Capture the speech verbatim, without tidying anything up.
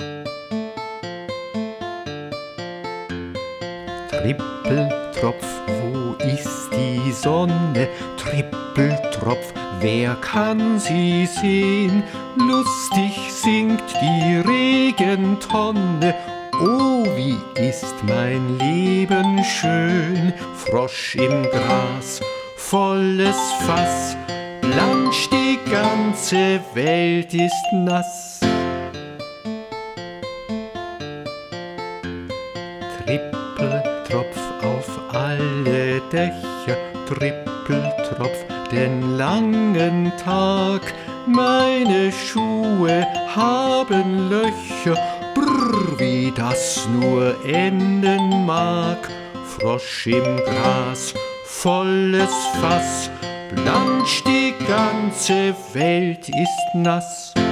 Trippeltropf, wo ist die Sonne? Trippeltropf, wer kann sie sehen? Lustig singt die Regentonne. Oh, wie ist mein Leben schön. Frosch im Gras, volles Fass, Blansch, die ganze Welt ist nass. Trippeltropf auf alle Dächer, Trippeltropf den langen Tag. Meine Schuhe haben Löcher, brrr, wie das nur enden mag. Frosch im Gras, volles Fass, Blansch, die ganze Welt ist nass.